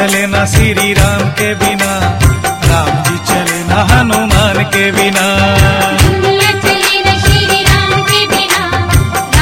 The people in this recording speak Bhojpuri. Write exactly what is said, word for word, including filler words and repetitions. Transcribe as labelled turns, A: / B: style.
A: चले ना श्री राम के बिना, राम जी चले ना हनुमान के बिना।